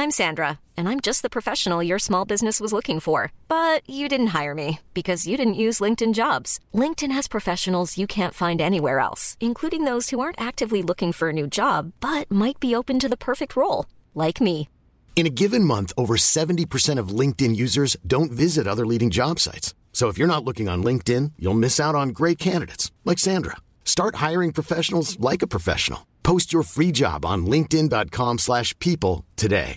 I'm Sandra, and I'm just the professional your small business was looking for. But you didn't hire me because you didn't use LinkedIn Jobs. LinkedIn has professionals you can't find anywhere else, including those who aren't actively looking for a new job, but might be open to the perfect role, like me. In a given month, over 70% of LinkedIn users don't visit other leading job sites. So if you're not looking on LinkedIn, you'll miss out on great candidates like Sandra. Start hiring professionals like a professional. Post your free job on linkedin.com/people today.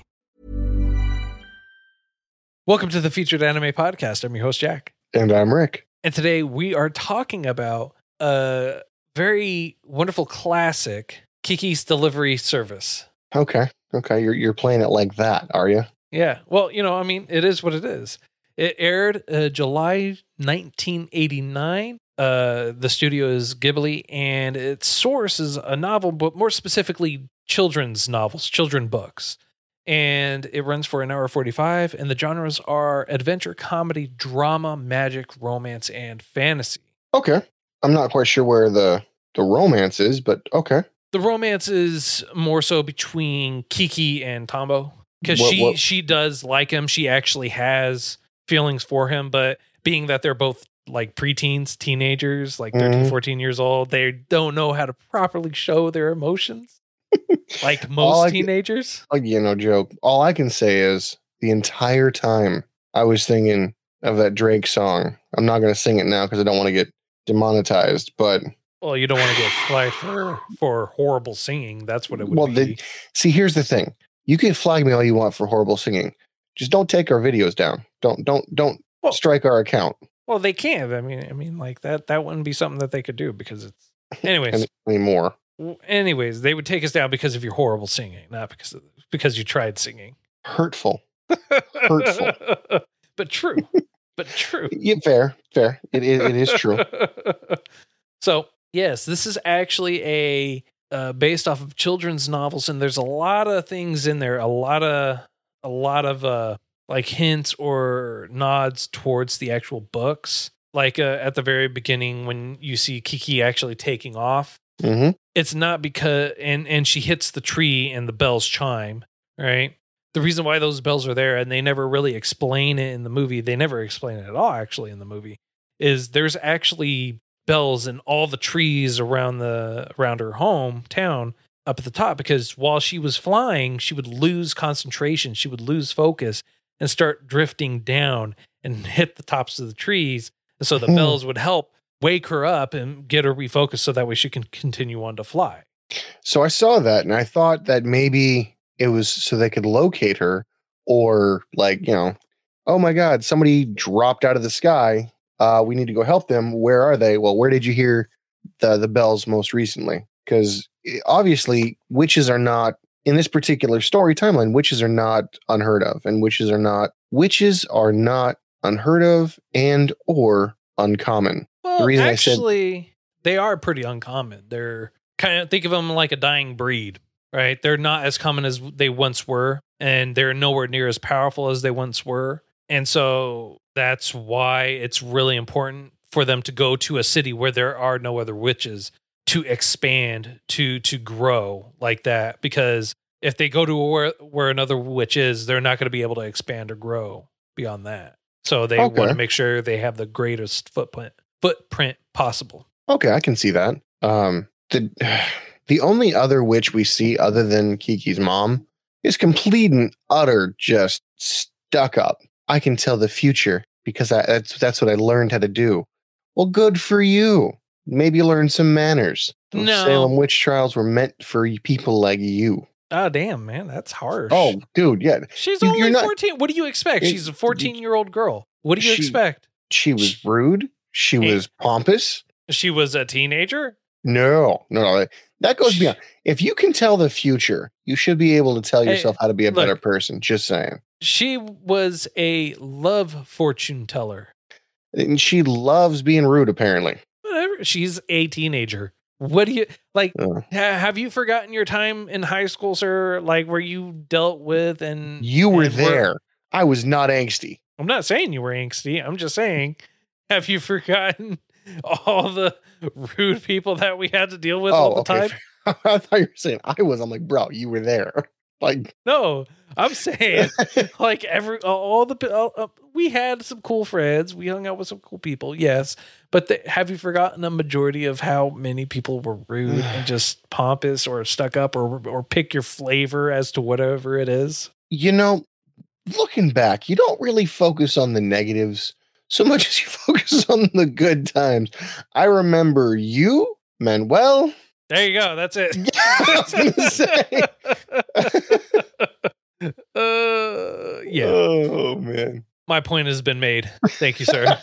Welcome to the Featured Anime Podcast. I'm your host, Jack. And I'm Rick. And today we are talking about a very wonderful classic, Kiki's Delivery Service. Okay. You're playing it like that, are you? Yeah. Well, it is what it is. It aired July 1989. The studio is Ghibli, and its source is a novel, but more specifically, children's novels, children books. And it runs for 1 hour 45, and the genres are adventure, comedy, drama, magic, romance, and fantasy. Okay. I'm not quite sure where the romance is, but okay. The romance is more so between Kiki and Tombo, because she does like him. She actually has feelings for him, but being that they're both like preteens, teenagers, like 13, 14 years old, they don't know how to properly show their emotions. Like most teenagers. Joe, all I can say is the entire time I was thinking of that Drake song. I'm not going to sing it now because I don't want to get demonetized, but... Well, you don't want to get flagged for horrible singing. That's what it would be. See, here's the thing. You can flag me all you want for horrible singing. Just don't take our videos down. Don't strike our account. Well, they can. I mean, like that wouldn't be something that they could do because it's... Anyways. Anymore. Anyways, they would take us down because of your horrible singing, not because you tried singing. Hurtful. But true. Yeah, fair. It is true. So, yes, this is actually based off of children's novels, and there's a lot of things in there, a lot of like hints or nods towards the actual books. Like at the very beginning when you see Kiki actually taking off. Mm-hmm. It's not because, and she hits the tree and the bells chime, right? The reason why those bells are there, and they never really explain it in the movie, they never explain it at all actually in the movie, is there's actually bells in all the trees around her hometown up at the top, because while she was flying, she would lose concentration, she would lose focus and start drifting down and hit the tops of the trees. And so the bells would help wake her up and get her refocused so that way she can continue on to fly. So I saw that and I thought that maybe it was so they could locate her, or like, oh my God, somebody dropped out of the sky. We need to go help them. Where are they? Well, where did you hear the bells most recently? Because obviously witches are not, in this particular story timeline, witches are not unheard of, and witches are not unheard of and or uncommon. Well, the reason actually, they are pretty uncommon. They're kind of, think of them like a dying breed, right? They're not as common as they once were, and they're nowhere near as powerful as they once were. And so that's why it's really important for them to go to a city where there are no other witches to expand, to grow like that. Because if they go to where another witch is, they're not going to be able to expand or grow beyond that. So they want to make sure they have the greatest footprint possible. Okay, I can see that. The only other witch we see other than Kiki's mom is complete and utter just stuck up. I can tell the future because that's what I learned how to do. Well, good for you. Maybe learn some manners. Those Salem witch trials were meant for people like you. Oh, damn, man. That's harsh. Oh, dude, yeah. She's only 14. What do you expect? She's a 14-year-old girl. What do you expect? She was rude. She was pompous. She was a teenager? No. That goes beyond. If you can tell the future, you should be able to tell yourself how to be a better person. Just saying. She was a love fortune teller. And she loves being rude, apparently. Whatever. She's a teenager. What do you like? Have you forgotten your time in high school, sir? Like where you dealt with and you were there. I was not angsty. I'm not saying you were angsty. I'm just saying, have you forgotten all the rude people that we had to deal with all the time? I thought you were saying I was. I'm like, bro, you were there. Like, No, I'm saying like we had some cool friends. We hung out with some cool people. Yes. But have you forgotten a majority of how many people were rude and just pompous or stuck up or pick your flavor as to whatever it is? looking back, you don't really focus on the negatives so much as you focus on the good times. I remember you, Manuel. There you go. That's it. I was gonna say. Yeah. Oh man. My point has been made. Thank you, sir.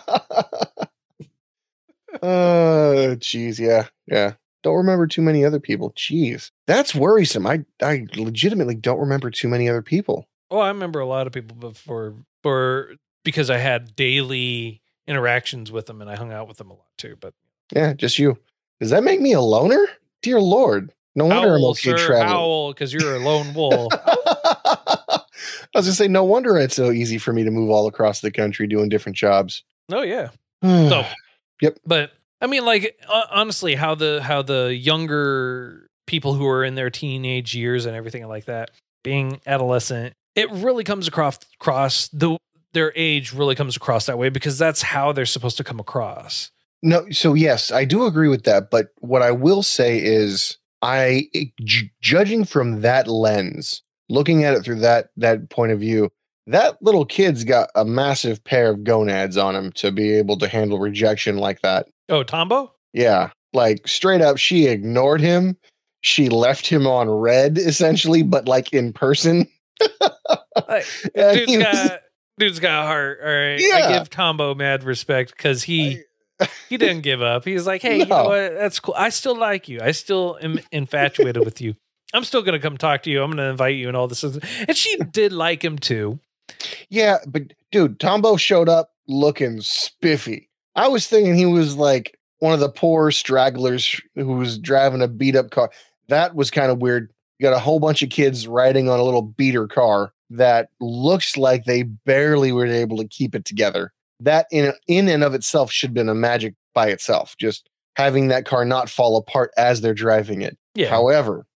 Geez, yeah. Don't remember too many other people. Jeez, that's worrisome. I legitimately don't remember too many other people. Well, I remember a lot of people because I had daily interactions with them and I hung out with them a lot too. But yeah, just you. Does that make me a loner? Dear Lord, no wonder I'm okay traveling. Howl, because you're a lone wolf. I was gonna say, no wonder it's so easy for me to move all across the country doing different jobs. Oh yeah. So, yep. But I mean, like honestly, how the younger people who are in their teenage years and everything like that, being adolescent, it really comes across their age really comes across that way because that's how they're supposed to come across. No, so yes, I do agree with that. But what I will say is, judging from that lens, looking at it through that point of view, that little kid's got a massive pair of gonads on him to be able to handle rejection like that. Oh, Tombo? Yeah, like straight up, she ignored him. She left him on red, essentially, but like in person. Dude's got a heart. All right, yeah. I give Tombo mad respect because he didn't give up. He's like, hey, you know what? That's cool. I still like you. I still am infatuated with you. I'm still going to come talk to you. I'm going to invite you and all this. And she did like him too. Yeah, but dude, Tombo showed up looking spiffy. I was thinking he was like one of the poor stragglers who was driving a beat up car. That was kind of weird. You got a whole bunch of kids riding on a little beater car that looks like they barely were able to keep it together. That in and of itself should have been a magic by itself. Just having that car not fall apart as they're driving it. Yeah. However,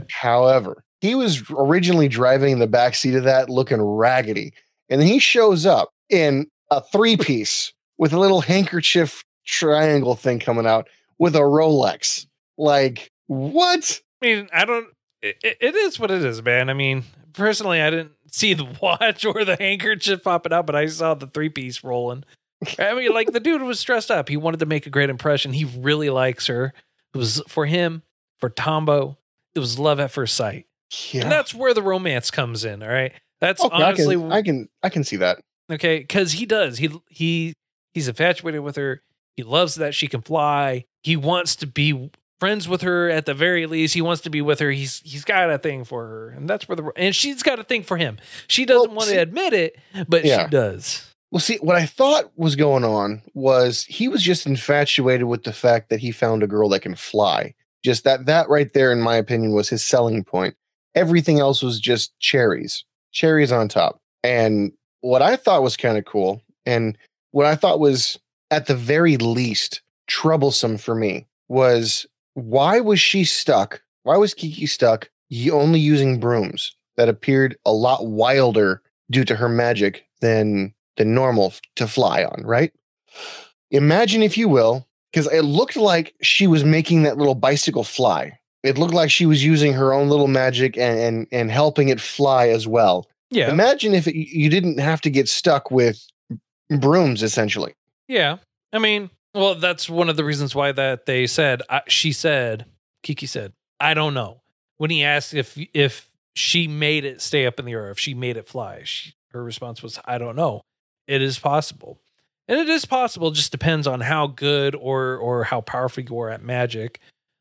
he was originally driving in the back seat of that looking raggedy. And then he shows up in a 3-piece with a little handkerchief triangle thing coming out with a Rolex. Like, what? I mean, it is what it is, man. I mean, personally, I didn't see the watch or the handkerchief popping out, but I saw the 3-piece rolling. I mean, like the dude was stressed up. He wanted to make a great impression. He really likes her. It was for him, for Tombo. It was love at first sight. Yeah. And that's where the romance comes in. All right. That's honestly, I can see that. Okay. Cause he does, he's infatuated with her. He loves that she can fly. He wants to be friends with her at the very least. He wants to be with her. He's got a thing for her, and that's where and she's got a thing for him. She doesn't want to admit it, but she does. Well, see, what I thought was going on was he was just infatuated with the fact that he found a girl that can fly. Just that right there, in my opinion, was his selling point. Everything else was just cherries on top. And what I thought was kind of cool, and what I thought was at the very least troublesome for me, was why was she stuck? Why was Kiki stuck only using brooms that appeared a lot wilder due to her magic than normal to fly on, right? Imagine, if you will, because it looked like she was making that little bicycle fly. It looked like she was using her own little magic and helping it fly as well. Yeah. Imagine if you didn't have to get stuck with brooms, essentially. Yeah. I mean, well, that's one of the reasons why that they said, Kiki said, I don't know. When he asked if she made it stay up in the air, if she made it fly, her response was, I don't know. It is possible. And it is possible, just depends on how good or how powerful you are at magic.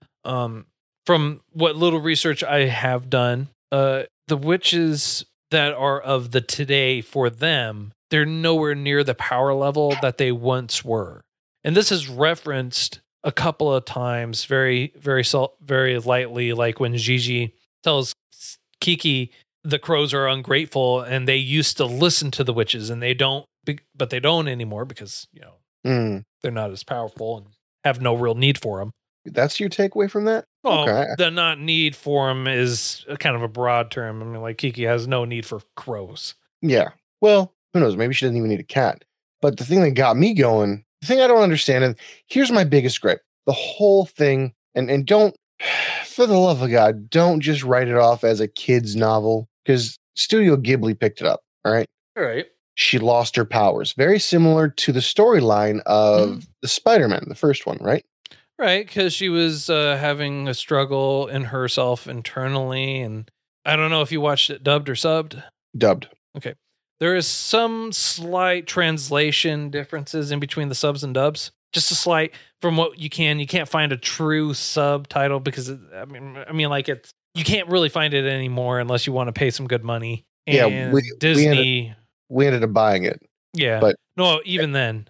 From what little research I have done, the witches that are of the today for them, they're nowhere near the power level that they once were. And this is referenced a couple of times very, very, very lightly, like when Gigi tells Kiki the crows are ungrateful and they used to listen to the witches and they don't anymore because, they're not as powerful and have no real need for them. That's your takeaway from that? Well, Okay. the not need for him is a kind of a broad term. I mean, like Kiki has no need for crows. Yeah. Well, who knows? Maybe she doesn't even need a cat. But the thing that got me going, the thing I don't understand, and here's my biggest gripe. The whole thing, and don't, for the love of God, don't just write it off as a kid's novel, because Studio Ghibli picked it up, all right? All right. She lost her powers. Very similar to the storyline of the Spider-Man, the first one, right? Right, because she was having a struggle in herself internally. And I don't know if you watched it dubbed or subbed. Dubbed. Okay. There is some slight translation differences in between the subs and dubs. Just a slight from what you can't find a true subtitle because you can't really find it anymore unless you want to pay some good money. And Yeah, Disney. We ended up buying it. Yeah. But no, even then,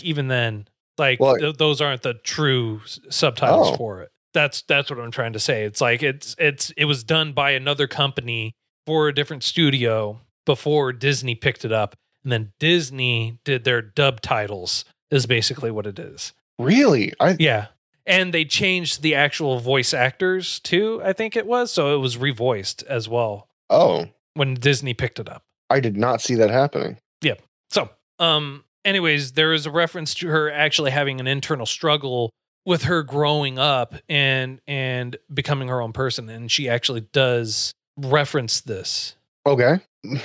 those aren't the true subtitles for it. That's what I'm trying to say. It's like it was done by another company for a different studio before Disney picked it up, and then Disney did their dub titles. Is basically what it is. Really? Yeah. And they changed the actual voice actors too, I think it was. So it was revoiced as well. Oh. When Disney picked it up. I did not see that happening. Yeah. So, anyways, there is a reference to her actually having an internal struggle with her growing up and becoming her own person. And she actually does reference this. Okay.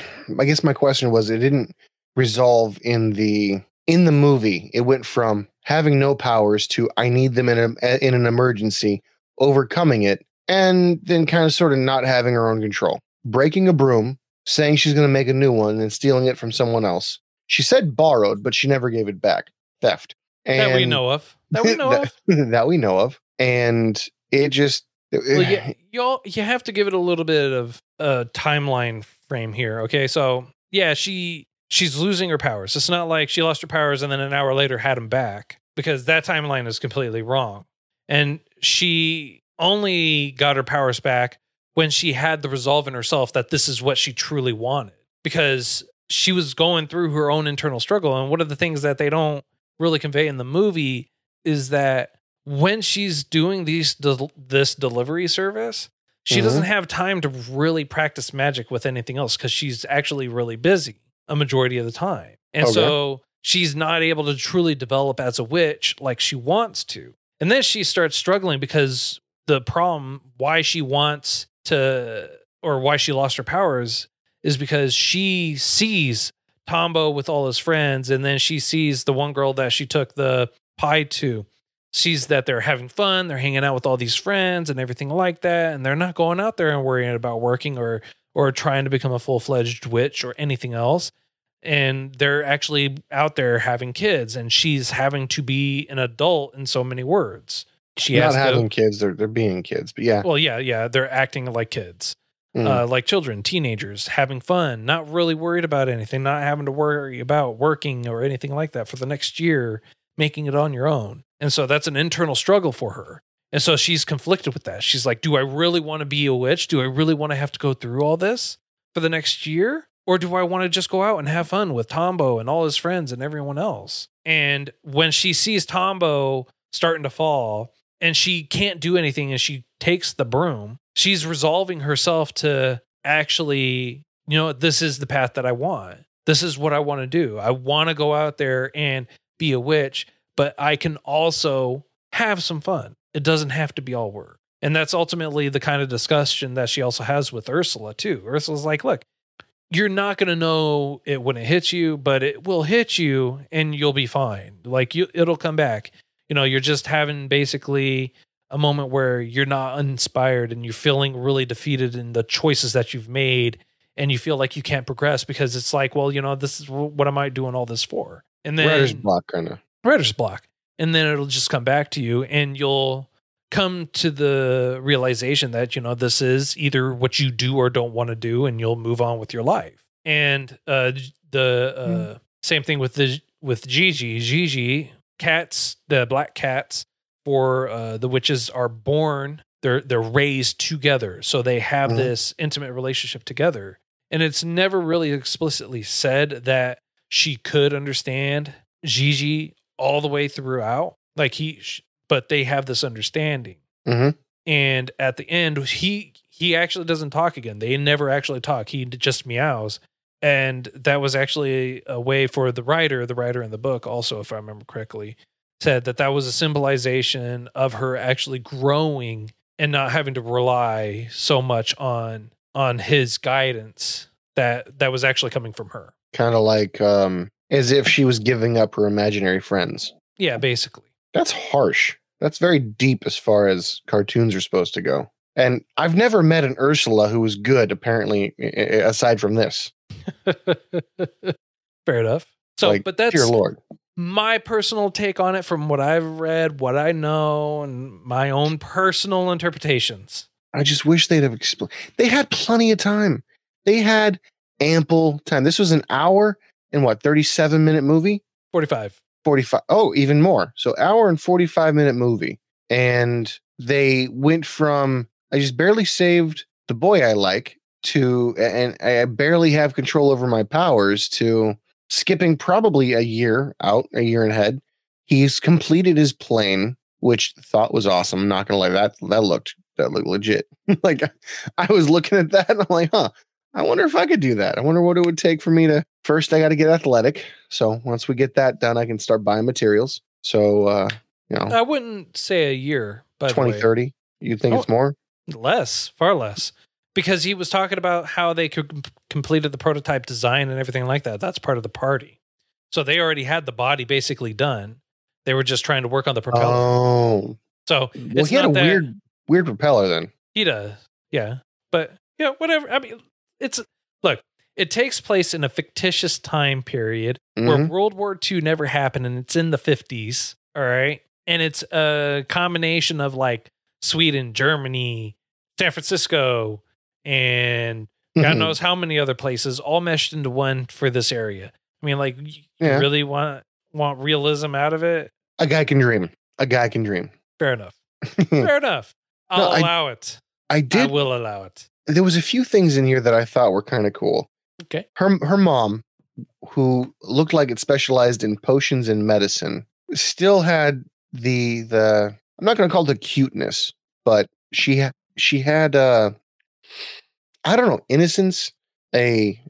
I guess my question was, it didn't resolve in the movie. It went from having no powers to I need them in an emergency, overcoming it, and then kind of sort of not having her own control. Breaking a broom, saying she's going to make a new one and stealing it from someone else. She said borrowed, but she never gave it back. Theft. And that we know of. That we know of. And it just... Well, you have to give it a little bit of a timeline frame here. Okay, so yeah, she's losing her powers. It's not like she lost her powers and then an hour later had them back, because that timeline is completely wrong. And she only got her powers back when she had the resolve in herself that this is what she truly wanted, because she was going through her own internal struggle. And one of the things that they don't really convey in the movie is that when she's doing this delivery service, she doesn't have time to really practice magic with anything else because she's actually really busy a majority of the time. And so she's not able to truly develop as a witch like she wants to. And then she starts struggling because the problem why she wants to, or why she lost her powers, is because she sees Tombo with all his friends, and then she sees the one girl that she took the pie to, sees that they're having fun, they're hanging out with all these friends and everything like that, and they're not going out there and worrying about working or trying to become a full-fledged witch or anything else. And they're actually out there having kids, and she's having to be an adult in so many words. She not having kids, they're being kids, but yeah. Well, yeah, they're acting like kids. Like children, teenagers, having fun, not really worried about anything, not having to worry about working or anything like that for the next year, making it on your own. And so that's an internal struggle for her. And so she's conflicted with that. She's like, do I really want to be a witch? Do I really want to have to go through all this for the next year? Or do I want to just go out and have fun with Tombo and all his friends and everyone else? And when she sees Tombo starting to fall and she can't do anything and she takes the broom, she's resolving herself to actually, this is the path that I want. This is what I want to do. I want to go out there and be a witch, but I can also have some fun. It doesn't have to be all work. And that's ultimately the kind of discussion that she also has with Ursula too. Ursula's like, look, you're not going to know it when it hits you, but it will hit you and you'll be fine. Like it'll come back. You're just having basically a moment where you're not inspired and you're feeling really defeated in the choices that you've made. And you feel like you can't progress because it's like, well, this is what am I doing all this for? And then writer's block, kind of. Writer's block. And then it'll just come back to you and you'll come to the realization that, this is either what you do or don't want to do, and you'll move on with your life. And the same thing with Gigi. Gigi, cats, the black cats for the witches are born, they're raised together. So they have this intimate relationship together. And it's never really explicitly said that she could understand Gigi all the way throughout. Like but they have this understanding. Mhm. And at the end, he actually doesn't talk again. They never actually talk. He just meows. And that was actually a way for the writer in the book also, if I remember correctly, said that was a symbolization of her actually growing and not having to rely so much on his guidance that was actually coming from her. Kind of like as if she was giving up her imaginary friends. Yeah, basically. That's harsh. That's very deep as far as cartoons are supposed to go. And I've never met an Ursula who was good, apparently, aside from this. Fair enough. So, like, but that's dear Lord. My personal take on it from what I've read, what I know, and my own personal interpretations. I just wish they'd have explained. They had plenty of time. They had ample time. This was an hour and 37-minute movie? 45. 45. Oh, even more. So hour and 45-minute movie. And they went from, I just barely saved the boy I like to, and I barely have control over my powers, to skipping probably a year ahead. He's completed his plane, which thought was awesome. I'm not going to lie. That looked legit. Like, I was looking at that and I'm like, I wonder if I could do that. I wonder what it would take for me to, first I got to get athletic. So once we get that done, I can start buying materials. So, I wouldn't say a year, but 2030. You think it's more? Less, far less. Because he was talking about how they completed the prototype design and everything like that. That's part of the party. So they already had the body basically done. They were just trying to work on the propeller. Oh. So well, he had a weird propeller then. He does. Yeah. But yeah, whatever. I mean, it takes place in a fictitious time period where World War II never happened, and it's in the 50s. All right. And it's a combination of like Sweden, Germany, San Francisco, and God knows how many other places all meshed into one for this area. I mean, like, you really want realism out of it? A guy can dream. Fair enough. Fair enough. I'll allow it. I will allow it. There was a few things in here that I thought were kind of cool. Okay. Her mom, who looked like it specialized in potions and medicine, still had the I'm not going to call it the cuteness, but she had I don't know, innocence. I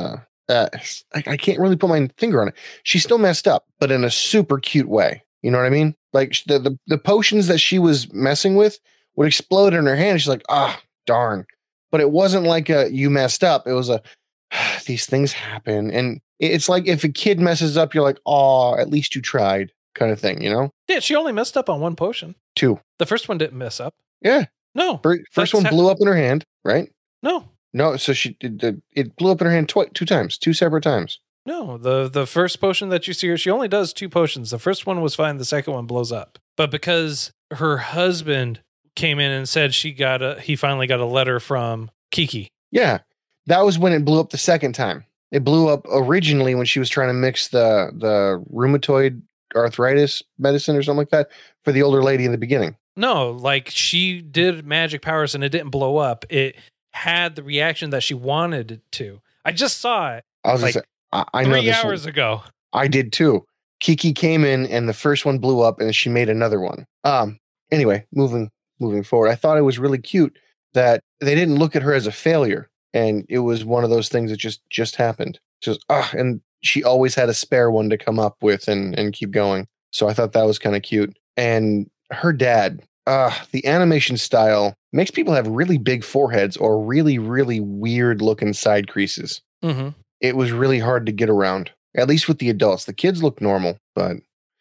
can't really put my finger on it. She still messed up, but in a super cute way. You know what I mean? Like the potions that she was messing with would explode in her hand. She's like, darn. But it wasn't like you messed up. It was these things happen. And it's like if a kid messes up, you're like, at least you tried, kind of thing, you know? Yeah, she only messed up on one potion. 2. The first one didn't mess up. Yeah. No. First one blew up in her hand, right? No, so it blew up in her hand 2 times, 2 separate times. No, the first potion that you see her, she only does 2 potions. The first one was fine. The second one blows up. But because her husband came in and said he finally got a letter from Kiki. Yeah, that was when it blew up the second time. It blew up originally when she was trying to mix the rheumatoid arthritis medicine or something like that for the older lady in the beginning. No, like she did magic powers and it didn't blow up. It had the reaction that she wanted it to. I just saw it. I was like, I know 3 hours ago. I did too. Kiki came in and the first one blew up and she made another one. Anyway, moving forward, I thought it was really cute that they didn't look at her as a failure. And it was one of those things that just happened. Just and she always had a spare one to come up with and keep going. So I thought that was kind of cute. And her dad, the animation style makes people have really big foreheads or really, really weird looking side creases. Mm-hmm. It was really hard to get around, at least with the adults. The kids look normal, but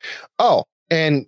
and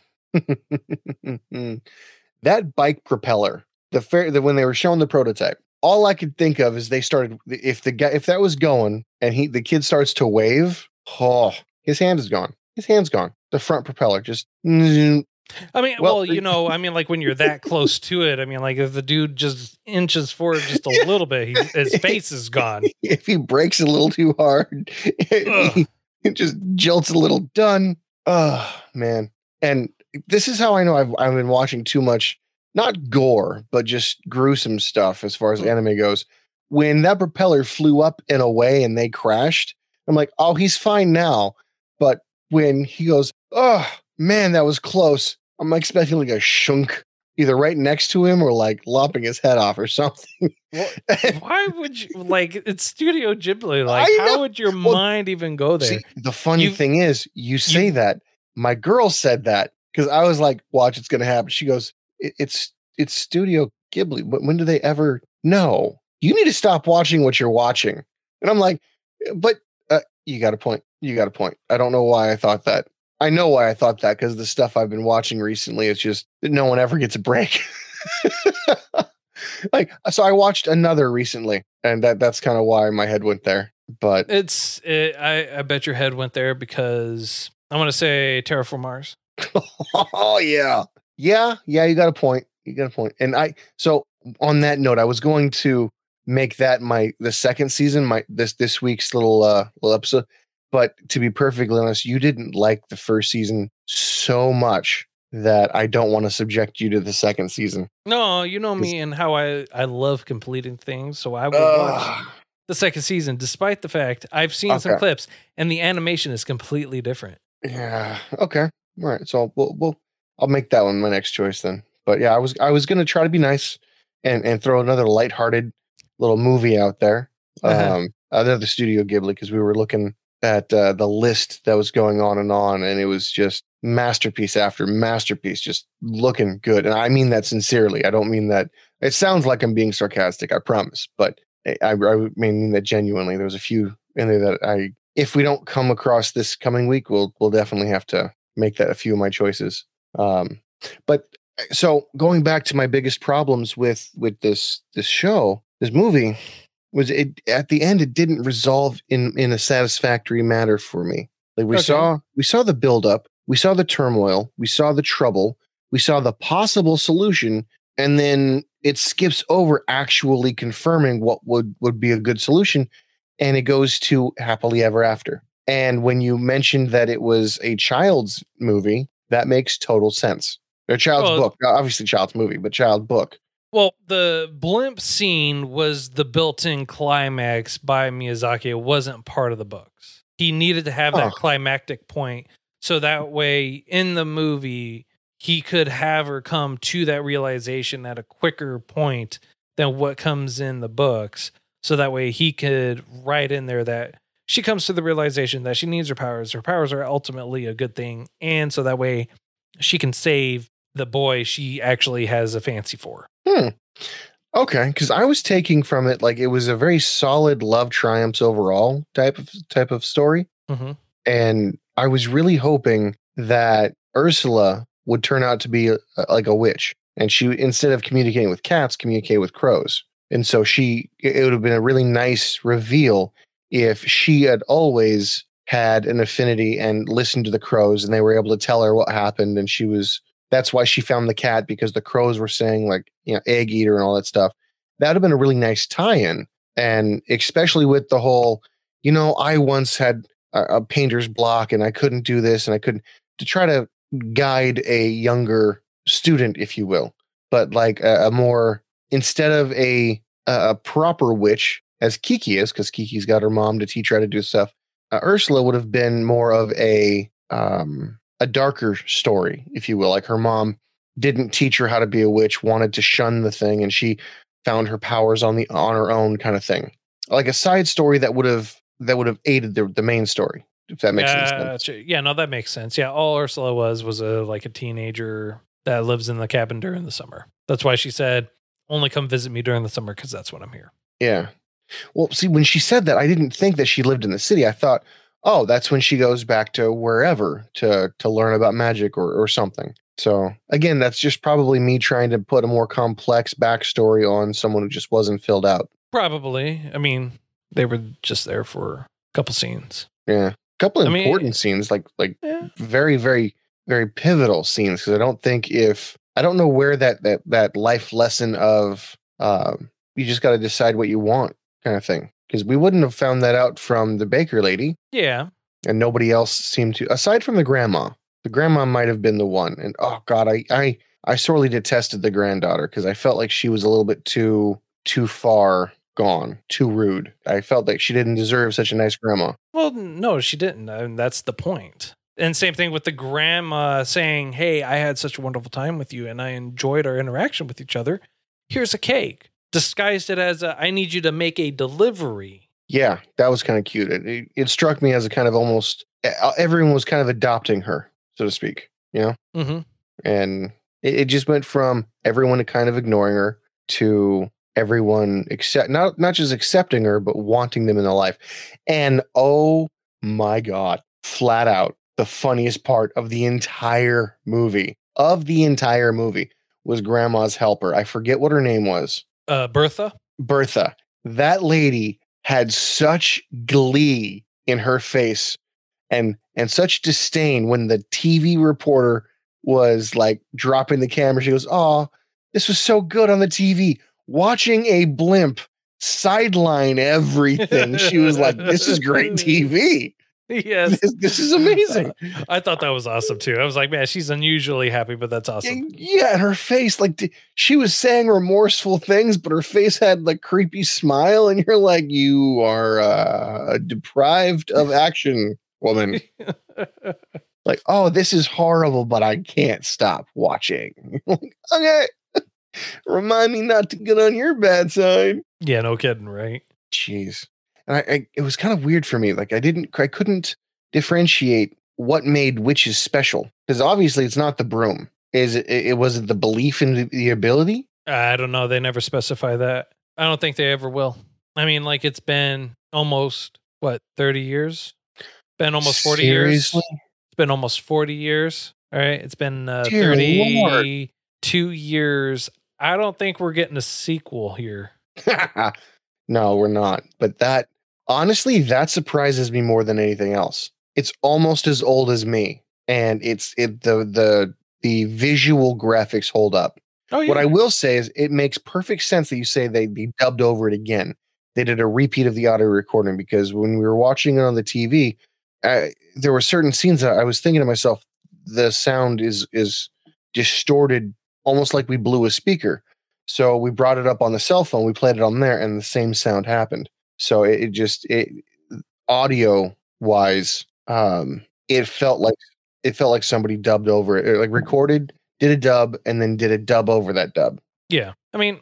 that bike propeller, when they were showing the prototype, all I could think of is they started, if that was going and the kid starts to wave, his hand is gone. His hand's gone. The front propeller just. I mean, like when you're that close to it, I mean, like if the dude just inches forward just a little bit, his face is gone. If he breaks a little too hard, it just jolts a little. Done. Oh, man. And this is how I know I've been watching too much, not gore, but just gruesome stuff as far as anime goes. When that propeller flew up and away and they crashed, I'm like, he's fine now. But when he goes, man, that was close. I'm expecting like a shunk either right next to him or like lopping his head off or something. Why would you like it's Studio Ghibli? Like, I how know. would your Well, mind even go there? See, the funny thing is, you say you- that. My girl said that because I was like, "Watch, it's going to happen." She goes, It's Studio Ghibli. But when do they ever? No, you need to stop watching what you're watching." And I'm like, "But you got a point. You got a point. I don't know why I thought that. I know why I thought that because the stuff I've been watching recently, it's just that no one ever gets a break." Like, so I watched another recently, and that's kind of why my head went there. But I bet your head went there because I want to say Terraform Mars. oh yeah. You got a point. And so on that note, I was going to make that the second season, this week's little episode. But to be perfectly honest, you didn't like the first season so much that I don't want to subject you to the second season. No, you know me and how I love completing things, so I will watch the second season, despite the fact I've seen some clips and the animation is completely different. Yeah. Okay. All right. So I'll make that one my next choice then. But yeah, I was gonna try to be nice and throw another lighthearted little movie out there. Another Studio Ghibli, because we were looking at the list that was going on, and it was just masterpiece after masterpiece, just looking good. And I mean that sincerely. I don't mean that. It sounds like I'm being sarcastic, I promise, but I mean that genuinely. There was a few in there that if we don't come across this coming week, we'll definitely have to make that a few of my choices. But so going back to my biggest problems with this movie was it at the end, it didn't resolve in a satisfactory manner for me. Like we saw the buildup, we saw the turmoil, we saw the trouble, we saw the possible solution, and then it skips over actually confirming what would be a good solution, and it goes to happily ever after. And when you mentioned that it was a child's movie, that makes total sense. Or child's book, obviously child's movie, but child book. Well, the blimp scene was the built-in climax by Miyazaki. It wasn't part of the books. He needed to have that climactic point, so that way in the movie he could have her come to that realization at a quicker point than what comes in the books. So that way he could write in there that she comes to the realization that she needs her powers. Her powers are ultimately a good thing. And so that way she can save the boy she actually has a fancy for. Okay, because I was taking from it like it was a very solid love triumphs overall type of story. Mm-hmm. And I was really hoping that Ursula would turn out to be like a witch. And she, instead of communicating with cats, communicate with crows. And so it would have been a really nice reveal if she had always had an affinity and listened to the crows, and they were able to tell her what happened. And that's why she found the cat, because the crows were saying like, egg eater and all that stuff. That would have been a really nice tie-in. And especially with the whole, I once had a painter's block and I couldn't do this, and I couldn't, to try to guide a younger student, if you will, but like a more, instead of a proper witch as Kiki is, because Kiki's got her mom to teach her how to do stuff. Ursula would have been more of a darker story, if you will. Like her mom didn't teach her how to be a witch, wanted to shun the thing, and she found her powers on her own, kind of thing. Like a side story that would have aided the main story, if that makes sense. Yeah, no, that makes sense. Yeah, all Ursula was a teenager that lives in the cabin during the summer. That's why she said, only come visit me during the summer, because that's when I'm here. Yeah. Well, see, when she said that, I didn't think that she lived in the city. I thought, oh, that's when she goes back to wherever to learn about magic or something. So again, that's just probably me trying to put a more complex backstory on someone who just wasn't filled out. Probably. I mean, they were just there for a couple scenes. Yeah. A couple of important scenes, like very, very, very pivotal scenes. Because I don't know where that life lesson of you just got to decide what you want kind of thing. Because we wouldn't have found that out from the baker lady. Yeah. And nobody else seemed to, aside from the grandma. The grandma might have been the one. And oh God, I sorely detested the granddaughter, because I felt like she was a little bit too far gone, too rude. I felt like she didn't deserve such a nice grandma. Well, no, she didn't. I mean, that's the point. And same thing with the grandma saying, hey, I had such a wonderful time with you and I enjoyed our interaction with each other. Here's a cake. Disguised it as I need you to make a delivery. Yeah, that was kind of cute. It struck me as a kind of almost, everyone was kind of adopting her, so to speak, you know? Mm-hmm. And it just went from everyone kind of ignoring her to everyone not just accepting her, but wanting them in their life. And oh my God, flat out, the funniest part of the entire movie, was Grandma's helper. I forget what her name was. Bertha. That lady had such glee in her face and such disdain when the TV reporter was like dropping the camera. She goes, "Oh, this was so good on the TV. Watching a blimp sideline everything." She was like, "This is great TV. Yes. This is amazing." I thought that was awesome too. I was like, man, she's unusually happy, but that's awesome. Yeah, and her face, like she was saying remorseful things, but her face had like creepy smile, and you're like, you are deprived of action, woman. Like, oh, this is horrible, but I can't stop watching. Okay. Remind me not to get on your bad side. Yeah, no kidding, right? Jeez. And it was kind of weird for me. Like I couldn't differentiate what made witches special. Because obviously it's not the broom. Was it the belief in the ability? I don't know. They never specify that. I don't think they ever will. I mean, like it's been almost 30 years? Been almost 40 years. It's been almost 40 years. All right. It's been 32 years. I don't think we're getting a sequel here. No, we're not. But that surprises me more than anything else. It's almost as old as me, and the visual graphics hold up. Oh, yeah. What I will say is it makes perfect sense that you say they dubbed over it again. They did a repeat of the audio recording because when we were watching it on the TV, there were certain scenes that I was thinking to myself, the sound is distorted, almost like we blew a speaker. So we brought it up on the cell phone, we played it on there, and the same sound happened. So it audio wise, it felt like somebody dubbed over it, like recorded, did a dub, and then did a dub over that dub. Yeah, I mean,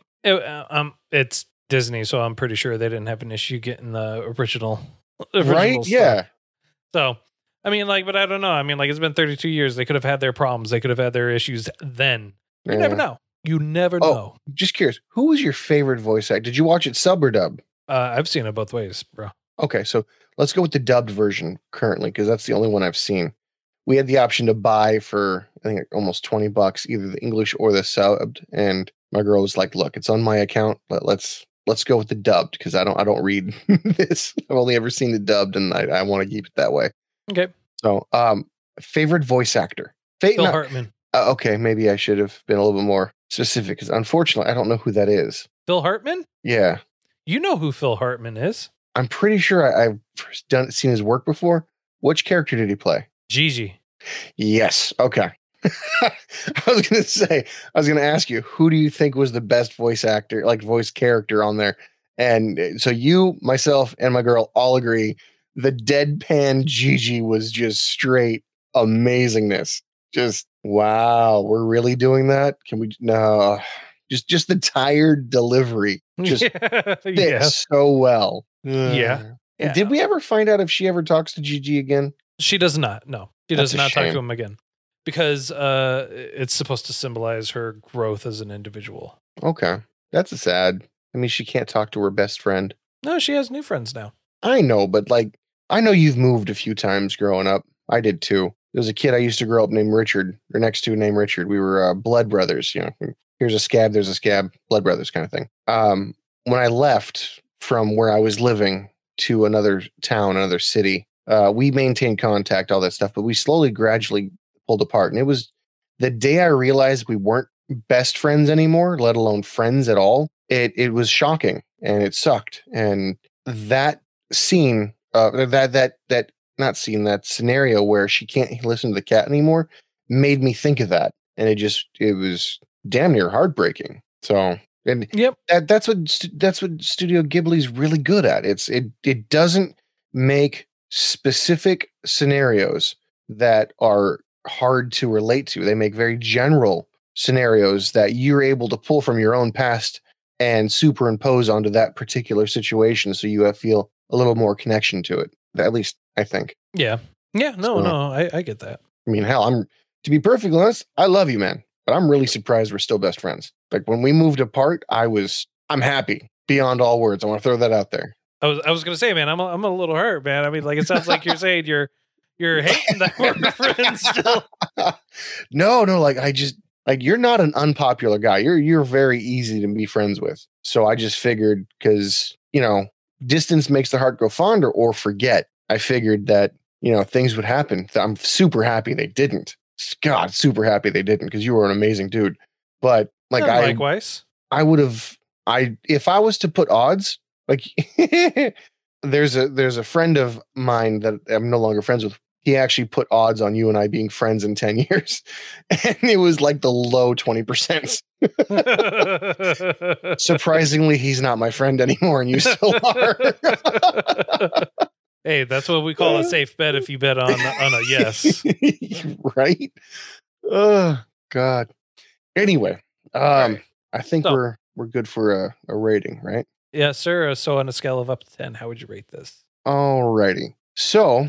it's Disney, so I'm pretty sure they didn't have an issue getting the original right? Stuff. Yeah. So, I mean, like, but I don't know. I mean, like, it's been 32 years. They could have had their problems. They could have had their issues then. You never know. You never know. Just curious, who was your favorite voice actor? Did you watch it sub or dub? I've seen it both ways, bro. Okay, so let's go with the dubbed version currently, because that's the only one I've seen. We had the option to buy for, I think, almost $20, either the English or the subbed. And my girl was like, "Look, it's on my account, but let's go with the dubbed because I don't read this. I've only ever seen it dubbed, and I want to keep it that way." Okay. So, favorite voice actor? Phil Hartman. Okay, maybe I should have been a little bit more specific because unfortunately, I don't know who that is. Phil Hartman? Yeah. You know who Phil Hartman is. I'm pretty sure I've seen his work before. Which character did he play? Gigi. Yes. Okay. I was going to ask you, who do you think was the best voice actor, like voice character on there? And so you, myself, and my girl all agree the deadpan Gigi was just straight amazingness. Just, wow, we're really doing that? Can we? No. Just the tired delivery just fits so well. Yeah. Did we ever find out if she ever talks to Gigi again? She does not. No, she does not talk to him again because it's supposed to symbolize her growth as an individual. Okay. That's sad. I mean, she can't talk to her best friend. No, she has new friends now. I know, but like, I know you've moved a few times growing up. I did too. There was a kid I used to grow up named Richard, or next to named Richard. We were blood brothers, you know. Here's a scab, there's a scab, blood brothers kind of thing. When I left from where I was living to another town, another city, we maintained contact, all that stuff, but we gradually pulled apart. And it was the day I realized we weren't best friends anymore, let alone friends at all. It was shocking and it sucked. And that scene, that scenario where she can't listen to the cat anymore made me think of that. And it was damn near heartbreaking. So, and yep, that's what Studio Ghibli's really good at. It doesn't make specific scenarios that are hard to relate to. They make very general scenarios that you're able to pull from your own past and superimpose onto that particular situation, so you feel a little more connection to it. At least I think. Yeah. I get that. I mean, hell, to be perfectly honest, I love you, man, but I'm really surprised we're still best friends. Like when we moved apart, I'm happy beyond all words. I want to throw that out there. I was gonna say, man, I'm a little hurt, man. I mean, like it sounds like you're saying you're hating that we're friends still. No, like I just like you're not an unpopular guy. You're very easy to be friends with. So I just figured because distance makes the heart grow fonder or forget. I figured that things would happen. I'm super happy they didn't. God, super happy they didn't because you were an amazing dude. But like likewise, I would have. If I was to put odds, like there's a friend of mine that I'm no longer friends with. He actually put odds on you and I being friends in 10 years. And it was like the low 20%. Surprisingly, he's not my friend anymore and you still are. Hey, that's what we call a safe bet if you bet on a yes. Right? Oh, God. Anyway, right. I think we're good for a rating, right? Yeah, sir. So on a scale of up to 10, how would you rate this? Alrighty. So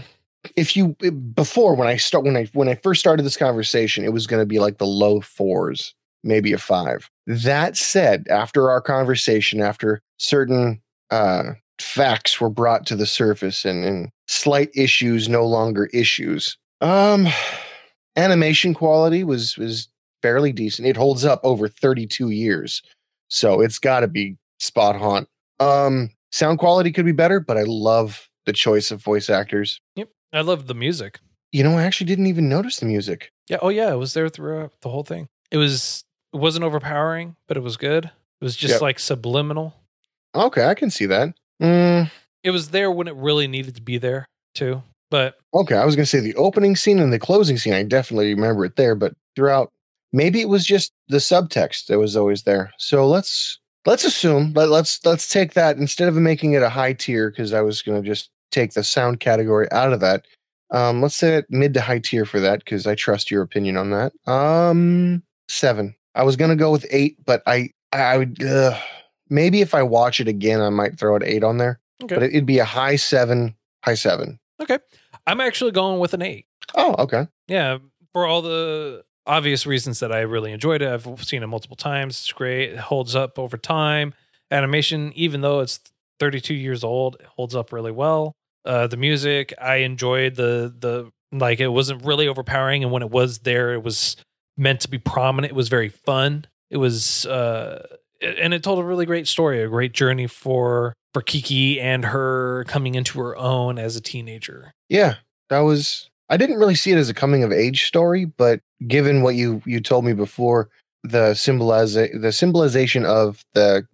when I first started this conversation, it was going to be like the low 4s, maybe a 5. That said, after our conversation, after certain facts were brought to the surface and slight issues no longer issues, animation quality was fairly decent. It holds up over 32 years, so it's got to be spot on. Sound quality could be better, but I love the choice of voice actors. Yep. I love the music. I actually didn't even notice the music. Yeah. Oh yeah. It was there throughout the whole thing. It wasn't overpowering, but it was good. It was just like subliminal. Okay. I can see that. It was there when it really needed to be there too. But okay. I was going to say the opening scene and the closing scene. I definitely remember it there, but throughout, maybe it was just the subtext that was always there. So let's assume, but let's take that instead of making it a high tier, because I was going to just take the sound category out of that. Let's say it mid to high tier for that, because I trust your opinion on that. 7. I was going to go with 8, but I would maybe if I watch it again, I might throw an 8 on there. Okay. But it'd be a high 7. Okay. I'm actually going with an 8. Oh, okay. Yeah. For all the obvious reasons that I really enjoyed it. I've seen it multiple times. It's great. It holds up over time. Animation, even though it's 32 years old, it holds up really well. The music, I enjoyed the like, it wasn't really overpowering. And when it was there, it was meant to be prominent. It was very fun. It was, and it told a really great story, a great journey for Kiki and her coming into her own as a teenager. Yeah, I didn't really see it as a coming of age story, but given what you told me before, the symbolization of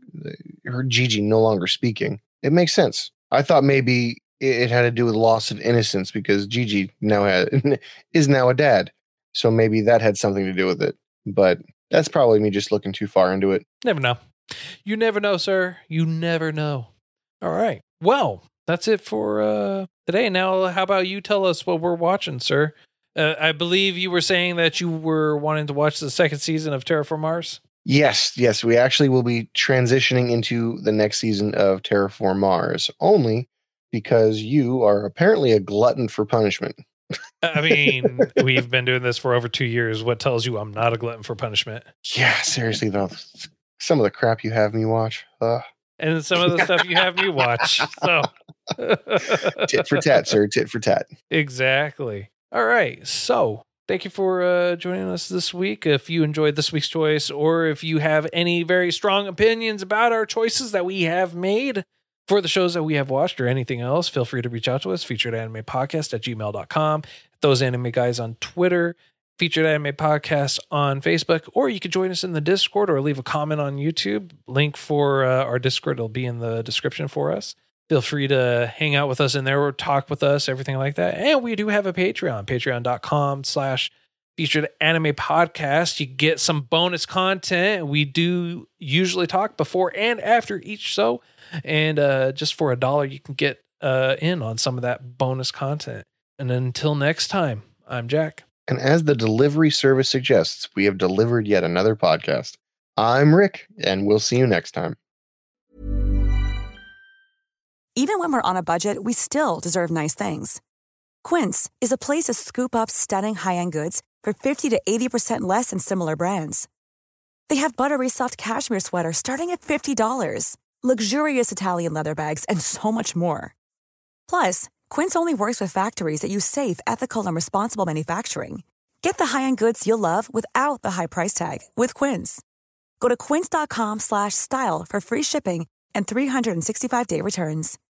her Gigi no longer speaking, it makes sense. I thought maybe it had to do with loss of innocence because Gigi is now a dad. So maybe that had something to do with it. But that's probably me just looking too far into it. Never know. You never know, sir. You never know. All right. Well, that's it for today. Now, how about you tell us what we're watching, sir? I believe you were saying that you were wanting to watch the second season of Terraform Mars. Yes. We actually will be transitioning into the next season of Terraform Mars, only because you are apparently a glutton for punishment. I mean, we've been doing this for over 2 years. What tells you I'm not a glutton for punishment? Yeah, seriously, though. Some of the crap you have me watch. And some of the stuff you have me watch. So tit for tat, sir. Tit for tat. Exactly. All right. So thank you for joining us this week. If you enjoyed this week's choice, or if you have any very strong opinions about our choices that we have made for the shows that we have watched or anything else, feel free to reach out to us, featuredanimepodcast@gmail.com. Those Anime Guys on Twitter, Featured Anime Podcast on Facebook, or you could join us in the Discord or leave a comment on YouTube. Link for our Discord will be in the description for us. Feel free to hang out with us in there or talk with us, everything like that. And we do have a Patreon, patreon.com/Featured Anime Podcast. You get some bonus content. We do usually talk before and after each show. And just for $1, you can get in on some of that bonus content. And until next time, I'm Jack. And as the delivery service suggests, we have delivered yet another podcast. I'm Rick, and we'll see you next time. Even when we're on a budget, we still deserve nice things. Quince is a place to scoop up stunning high-end goods for 50 to 80% less than similar brands. They have buttery soft cashmere sweaters starting at $50, luxurious Italian leather bags, and so much more. Plus, Quince only works with factories that use safe, ethical, and responsible manufacturing. Get the high-end goods you'll love without the high price tag with Quince. Go to quince.com/style for free shipping and 365-day returns.